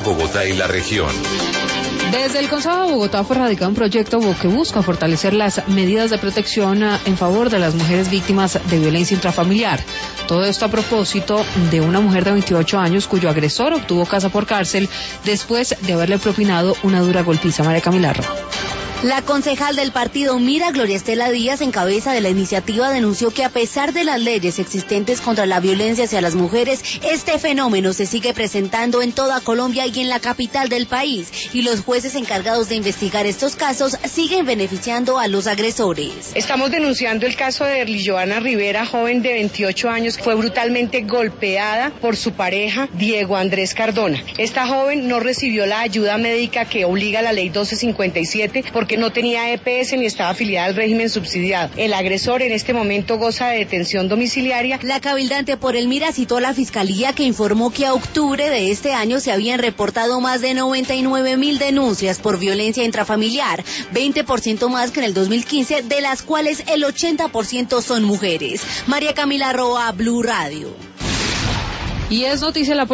Bogotá y la región. Desde el Consejo de Bogotá fue radicado un proyecto que busca fortalecer las medidas de protección en favor de las mujeres víctimas de violencia intrafamiliar. Todo esto a propósito de una mujer de 28 años cuyo agresor obtuvo casa por cárcel después de haberle propinado una dura golpiza. María Camila Roa. La concejal del partido Mira, Gloria Estela Díaz, en cabeza de la iniciativa, denunció que a pesar de las leyes existentes contra la violencia hacia las mujeres, este fenómeno se sigue presentando en toda Colombia y en la capital del país, y los jueces encargados de investigar estos casos siguen beneficiando a los agresores. Estamos denunciando el caso de Erlijoana Rivera, joven de 28 años, fue brutalmente golpeada por su pareja, Diego Andrés Cardona. Esta joven no recibió la ayuda médica que obliga la ley 1257 porque no tenía EPS ni estaba afiliada al régimen subsidiado. El agresor en este momento goza de detención domiciliaria. La cabildante por el Mira citó a la Fiscalía, que informó que a octubre de este año se habían reportado más de 99.000 denuncias por violencia intrafamiliar, 20% más que en el 2015, de las cuales el 80% son mujeres. María Camila Roa, Blue Radio. Y es noticia la